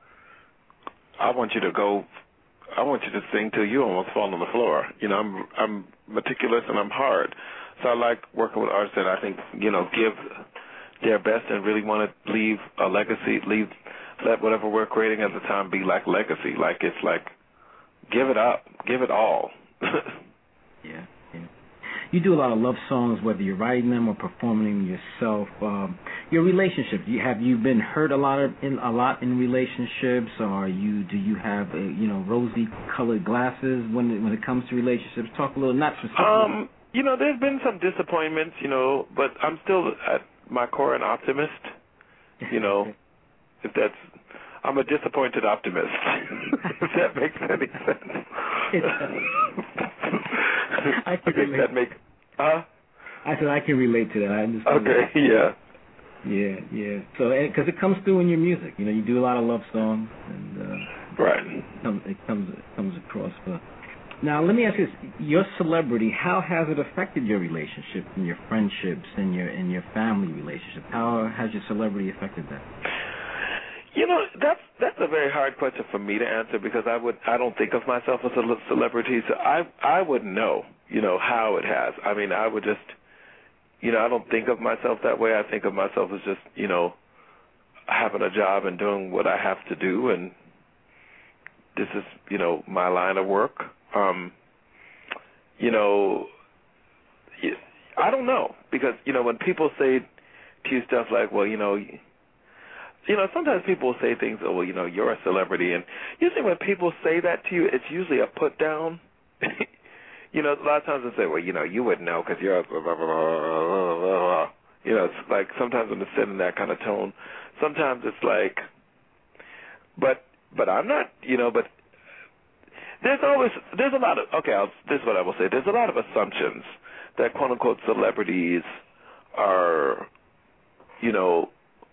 I want you to go. I want you to sing till you almost fall on the floor. You know, I'm I'm meticulous and I'm hard. So I like working with artists that I think, you know, give their best and really want to leave a legacy, leave let whatever we're creating at the time be like legacy. Like it's like give it up, give it all. yeah, yeah. You do a lot of love songs, whether you're writing them or performing them yourself. Um, your relationship, you, have you been hurt a lot of, in a lot in relationships, or are you do you have a, you know rosy-colored glasses when it, when it comes to relationships? Talk a little, not specifically. Um, you know, there's been some disappointments, you know, but I'm still at my core an optimist. You know, if that's I'm a disappointed optimist. If that makes any sense. I can okay, relate. That make, huh? I said I can relate to that. I understand. Okay, that. yeah. Yeah, yeah. So, because it comes through in your music, you know, you do a lot of love songs, and uh, right, it comes, it comes, it comes across. But now, let me ask you this: your celebrity, how has it affected your relationships and your friendships and your and your family relationship? How has your celebrity affected that? You know, that's that's a very hard question for me to answer because I would I don't think of myself as a celebrity, so I I wouldn't know, you know, how it has. I mean, I would just, you know, I don't think of myself that way. I think of myself as just, you know, having a job and doing what I have to do, and this is, you know, my line of work. Um, you know, I don't know, because, you know, when people say to you stuff like, well, you know, you know, sometimes people will say things, oh, well, you know, you're a celebrity. And usually when people say that to you, it's usually a put down. You know, a lot of times they say, well, you know, you wouldn't know because you're a blah, blah, blah, blah, blah, blah. You know, it's like sometimes when it's said in that kind of tone, sometimes it's like, but but I'm not, you know, but there's always, there's a lot of, okay, I'll, this is what I will say. There's a lot of assumptions that quote-unquote celebrities are, you know,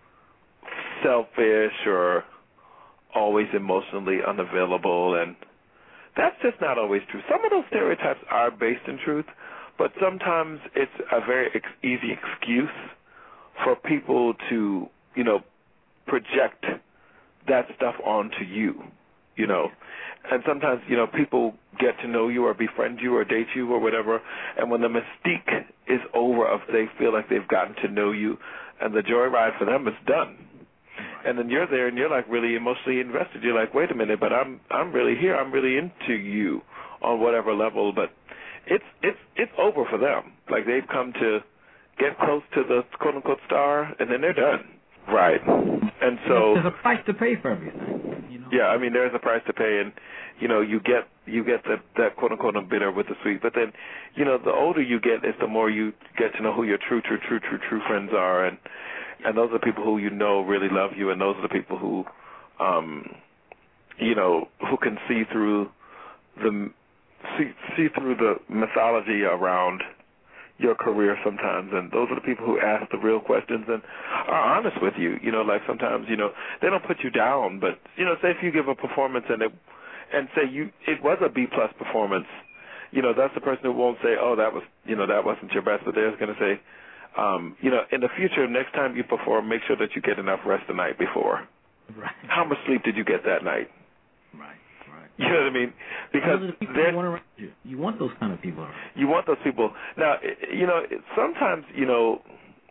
selfish or always emotionally unavailable, and that's just not always true. Some of those stereotypes are based in truth, but sometimes it's a very ex- easy excuse for people to, you know, project that stuff onto you, you know. And sometimes, you know, people get to know you or befriend you or date you or whatever, and when the mystique is over of they feel like they've gotten to know you and the joyride for them is done, and then you're there and you're like really emotionally invested. You're like, wait a minute, but I'm I'm really here. I'm really into you on whatever level. But it's it's it's over for them. Like they've come to get close to the quote unquote star, and then they're done. Right. And so there's a price to pay for everything. You know? Yeah, I mean there's a price to pay, and you know you get you get that that quote unquote bitter with the sweet. But then, you know, the older you get, is the more you get to know who your true true true true true friends are, and. And those are the people who you know really love you, and those are the people who, um, you know, who can see through the see, see through the mythology around your career sometimes. And those are the people who ask the real questions and are honest with you. You know, like sometimes, you know, they don't put you down, but you know, say if you give a performance and it and say you it was a B plus performance, you know, that's the person who won't say, oh, that was you know that wasn't your best, but they're going to say. Um, you know, in the future, next time you perform, make sure that you get enough rest the night before. Right. How much sleep did you get that night? Right, right. You know what I mean? Because those are the people you want around you. You want those kind of people around. You want those people. Now, you know, sometimes, you know,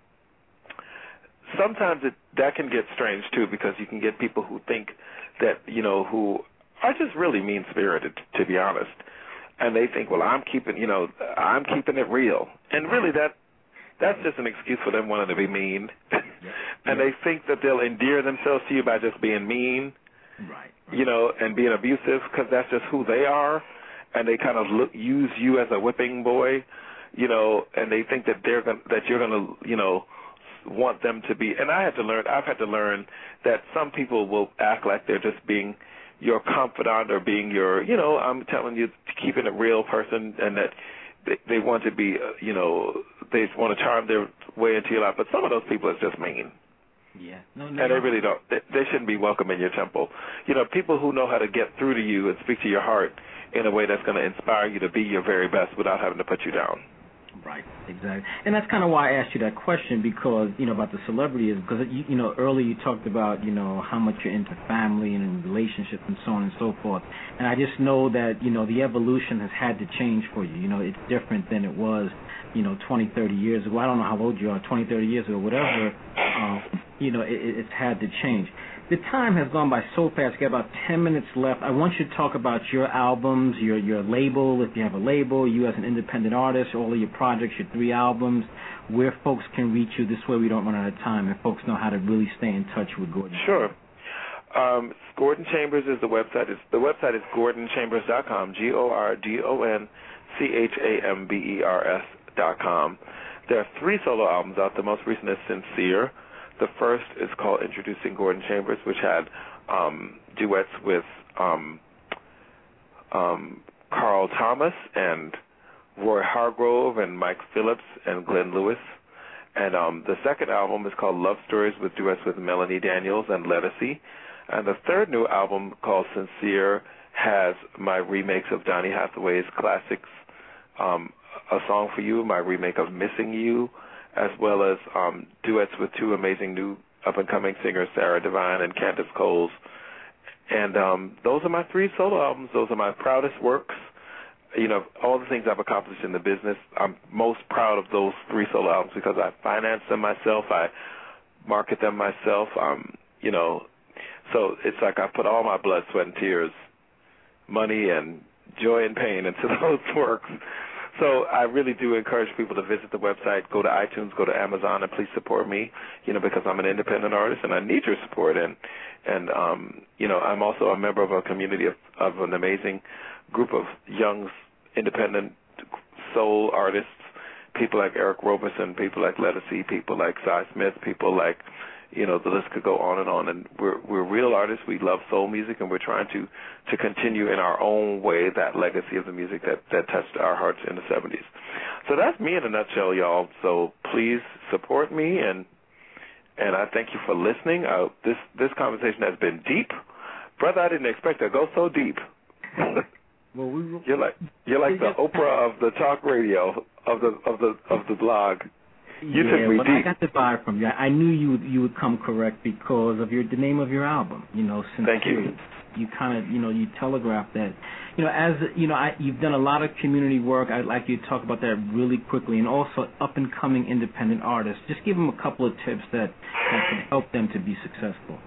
sometimes it, that can get strange, too, because you can get people who think that, you know, who are just really mean-spirited, to be honest. And they think, well, I'm keeping, you know, I'm keeping it real. And really that, That's just an excuse for them wanting to be mean. Yeah. And yeah. they think that they'll endear themselves to you by just being mean, right, right. you know, and being abusive, because that's just who they are. And they kind of look, use you as a whipping boy, you know, and they think that they're gonna, that you're going to, you know, want them to be. And I had to learn, I've had to learn that some people will act like they're just being your confidant or being your, you know, I'm telling you, keeping it real person, and that They, they want to be, uh, you know, they want to charm their way into your life. But some of those people are just mean. Yeah. No, no, and they no. really don't. They, they shouldn't be welcome in your temple. You know, people who know how to get through to you and speak to your heart in a way that's going to inspire you to be your very best without having to put you down. Right, exactly. And that's kind of why I asked you that question, because, you know, about the celebrity is because, you, you know, earlier you talked about, you know, how much you're into family and relationships and so on and so forth. And I just know that, you know, the evolution has had to change for you. You know, it's different than it was, you know, twenty, thirty years ago. I don't know how old you are, twenty, thirty years ago, whatever. Uh, you know, it, it's had to change. The time has gone by so fast. We got about ten minutes left. I want you to talk about your albums, your your label, if you have a label, you as an independent artist, all of your projects, your three albums, where folks can reach you. This way we don't run out of time and folks know how to really stay in touch with Gordon. Sure. Um, Gordon Chambers is the website. It's, the website is gordon chambers dot com, G O R D O N C H A M B E R S dot com. There are three solo albums out. The most recent is Sincere. The first is called Introducing Gordon Chambers, which had um, duets with um, um, Carl Thomas and Roy Hargrove and Mike Phillips and Glenn Lewis. And um, the second album is called Love Stories with duets with Melanie Daniels and Lettucey. And the third new album, called Sincere, has my remakes of Donny Hathaway's classics, um, A Song for You, my remake of Missing You, as well as um, duets with two amazing new up-and-coming singers, Sarah Devine and Candace Coles. And um, those are my three solo albums. Those are my proudest works. You know, all the things I've accomplished in the business, I'm most proud of those three solo albums because I finance them myself. I market them myself. Um, you know, so it's like I put all my blood, sweat, and tears, money, and joy and pain into those works. So I really do encourage people to visit the website, go to iTunes, go to Amazon, and please support me, you know, because I'm an independent artist and I need your support. And, and um, you know, I'm also a member of a community of, of an amazing group of young independent soul artists, people like Eric Roberson, people like Lettucey, people like Cy Smith, people like, you know, the list could go on and on. And we're we're real artists. We love soul music, and we're trying to, to continue in our own way that legacy of the music that, that touched our hearts in the seventies. So that's me in a nutshell, y'all. So please support me, and and I thank you for listening. Uh, this this conversation has been deep, brother. I didn't expect to go so deep. Well, we, you're like you're like the Oprah of the talk radio of the of the of the blog. You yeah, took me well, deep. I got the vibe from you. I knew you would, you would come correct because of your the name of your album. You know, Sincere. Thank you. You kind of, you know, you telegraphed that. You know, as you know, I, you've done a lot of community work. I'd like you to talk about that really quickly, and also up and coming independent artists. Just give them a couple of tips that that can help them to be successful.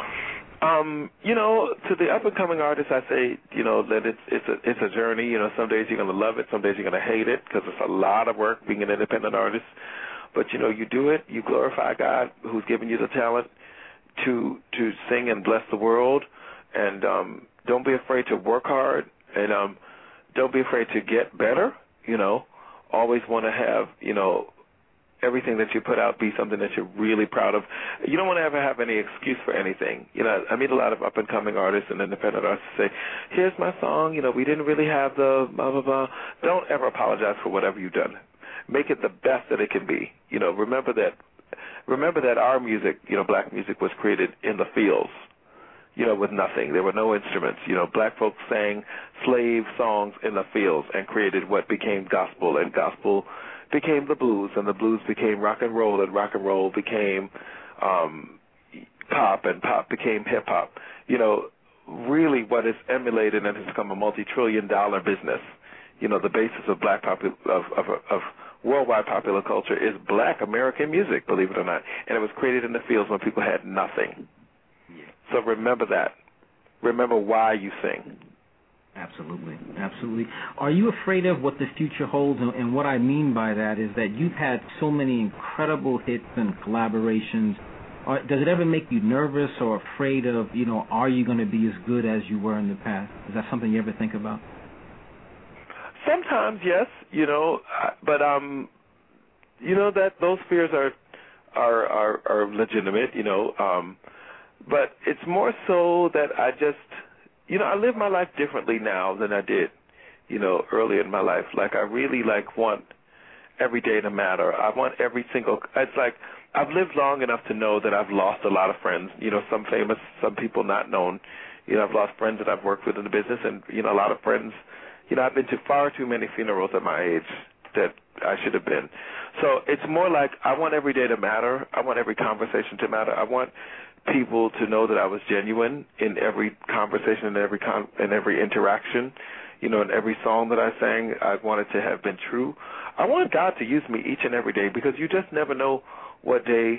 Um, you know, to the up and coming artists, I say, you know, that it's it's a it's a journey. You know, some days you're gonna love it, some days you're gonna hate it, because it's a lot of work being an independent artist. But, you know, you do it, you glorify God who's given you the talent to to sing and bless the world. And um, don't be afraid to work hard, and um, don't be afraid to get better, you know. Always want to have, you know, everything that you put out be something that you're really proud of. You don't want to ever have any excuse for anything. You know, I meet a lot of up-and-coming artists and independent artists say, here's my song, you know, we didn't really have the blah, blah, blah. Don't ever apologize for whatever you've done. Make it the best that it can be. You know, remember that remember that our music, you know, black music was created in the fields, you know, with nothing. There were no instruments. You know, black folks sang slave songs in the fields and created what became gospel, and gospel became the blues, and the blues became rock and roll, and rock and roll became um, pop, and pop became hip-hop. You know, really what is emulated and has become a multi-trillion dollar business. You know, the basis of black popu- of, of, of worldwide popular culture is black American music, believe it or not. And it was created in the fields when people had nothing. Yeah. So remember that. Remember why you sing. Absolutely. Absolutely. Are you afraid of what the future holds? And, and what I mean by that is that you've had so many incredible hits and collaborations. Are, does it ever make you nervous or afraid of, you know, are you going to be as good as you were in the past? Is that something you ever think about? Sometimes, yes, you know, but um, you know that those fears are are are, are legitimate, you know. Um, but it's more so that I just, you know, I live my life differently now than I did, you know, earlier in my life. Like I really like want every day to matter. I want every single. It's like I've lived long enough to know that I've lost a lot of friends. You know, some famous, some people not known. You know, I've lost friends that I've worked with in the business, and you know, a lot of friends. You know, I've been to far too many funerals at my age that I should have been. So it's more like I want every day to matter. I want every conversation to matter. I want people to know that I was genuine in every conversation, in every con- in every interaction. You know, in every song that I sang, I wanted to have been true. I want God to use me each and every day, because you just never know what day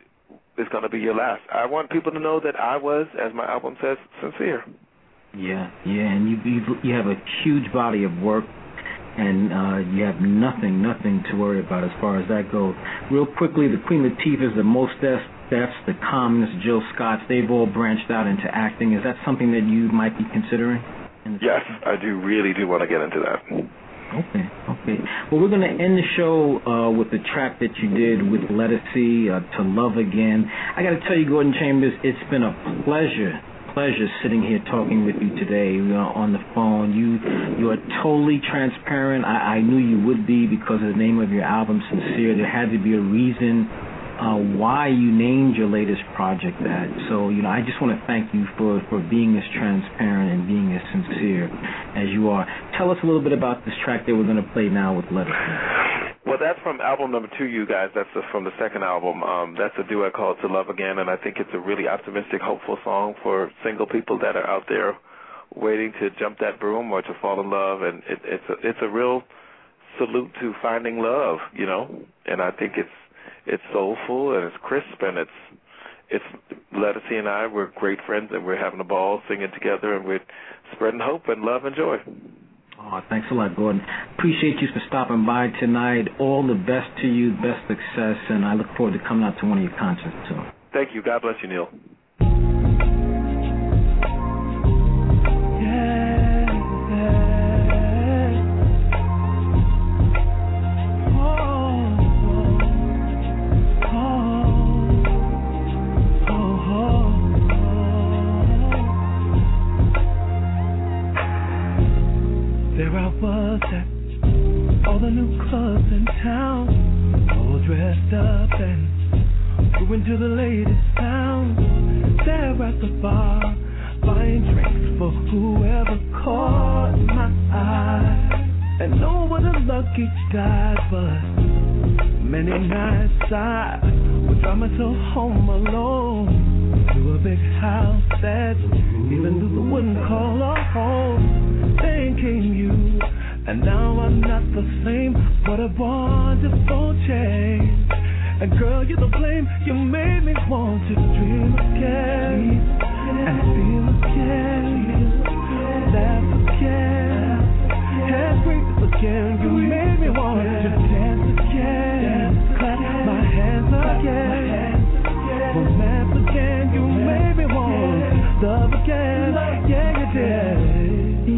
is going to be your last. I want people to know that I was, as my album says, sincere. Yeah, yeah, and you you, you have a huge body of work, and uh, you have nothing, nothing to worry about as far as that goes. Real quickly, the Queen Latifahs, the Mos Defs, the Commons, Jill Scotts, they've all branched out into acting. Is that something that you might be considering? Yes, I do really do want to get into that. Okay, okay. Well, we're going to end the show uh, with the track that you did with Lettucey, uh, To Love Again. I got to tell you, Gordon Chambers, it's been a pleasure. pleasure sitting here talking with you today, you know, on the phone. You you are totally transparent. I, I knew you would be because of the name of your album, Sincere. There had to be a reason uh, why you named your latest project that. So, you know, I just want to thank you for, for being as transparent and being as sincere as you are. Tell us a little bit about this track that we're going to play now with Lettucey. Well, that's from album number two, you guys. That's the, from the second album. Um, that's a duet called To Love Again, and I think it's a really optimistic, hopeful song for single people that are out there waiting to jump that broom or to fall in love. And it, it's a, it's a real salute to finding love, you know. And I think it's it's soulful and it's crisp, and it's it's Lettucey and I, we're great friends, and we're having a ball singing together, and we're spreading hope and love and joy. Oh, thanks a lot, Gordon. Appreciate you for stopping by tonight. All the best to you, best success, and I look forward to coming out to one of your concerts soon. Thank you. God bless you, Neil. Was at all the new clubs in town, all dressed up and going to the latest sound. There at the bar, buying drinks for whoever caught my eye. And no one of lucky died, but many nights I would drive myself home alone to a big house that even though the wouldn't call a home. Then came you, and now I'm not the same. What a wonderful change. And girl, you're the flame. You made me want to dream again and feel again, laugh again, and breathe again. You made me want to dance again, clap my hands again, romance again. You made me want to love again. Yeah, you did.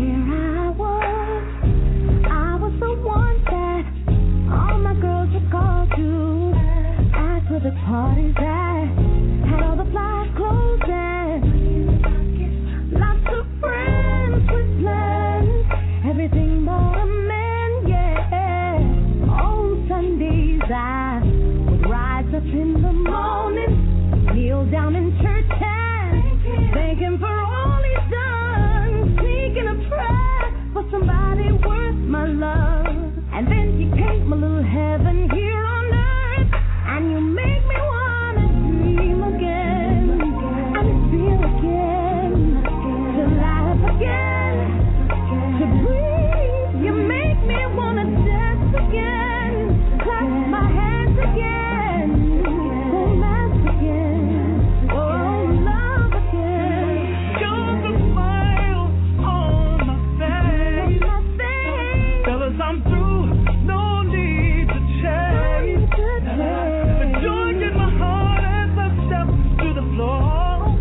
The parties that had all the fly clothes and lots of friends with plans, everything but a man, yeah. On Sundays I would rise up in the morning, kneel down in church and thank him for all he's done, sneaking a prayer for somebody worth my love. And then he came a little heaven here on earth, and you make me wanna dream again, and feel again, to laugh again, to breathe. You make me wanna dance again, clap my hands again, romance again, oh love again. You're the smile on my face, on my face. Fellas, I'm through, no need to change. The joy in my heart as I step to the floor.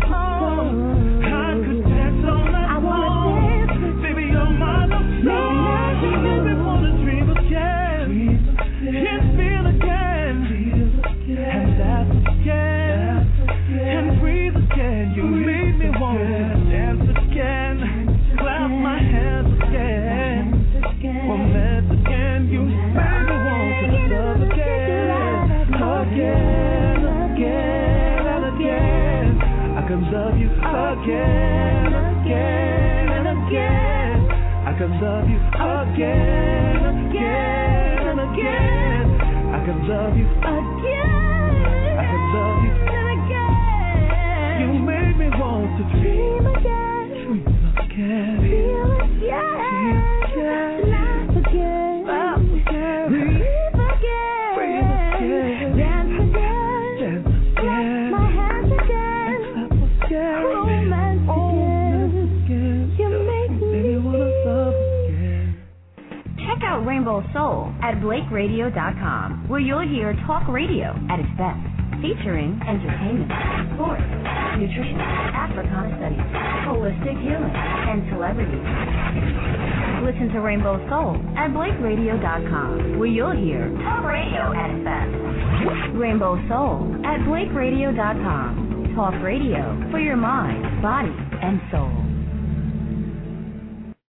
I could dance all night long. Baby, you're my love song. You make me wanna dream again, and feel again, and laugh again, and breathe again. You made me wanna dance again, clap my hands again, romance again. You made me want to love again, again, again, and again. I can love you again, again, and again. I can love you again, again, and again. I can love you again, I can love you and again. You made me want to dream Dream again, dream again, feel again, again, laugh again, laugh again, breathe again, breathe again, dance again, dance again, my hands again, clap again, romance again. again. You make Baby, me wanna love again. Check out Rainbow Soul at blake radio dot com, where you'll hear talk radio at its best, featuring entertainment, sports, nutrition, Africana studies, holistic healing, and celebrities. Listen to Rainbow Soul at blake radio dot com, where you'll hear talk radio at its best. Rainbow Soul at blake radio dot com. Talk radio for your mind, body, and soul.